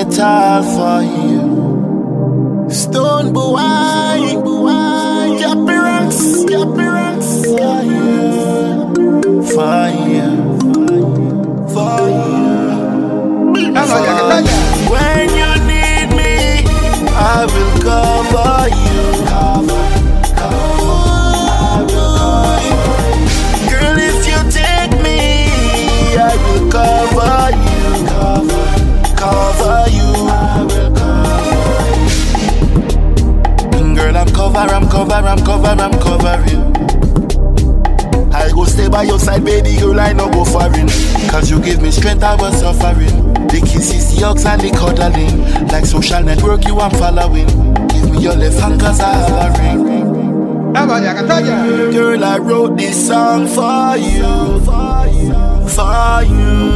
it all for you. Stone boy, Capirans, fire. When you need me, I will cover you. Girl, if you take me, I will cover you. Cover you. Girl, I'm covering. I go stay by your side, baby girl, I no go foreign. Cause you give me strength, I was suffering. The kisses, the hugs and the cuddling. Like social network, you I'm following. Give me your left hand cause I have a ring. Girl, I wrote this song for you. For you.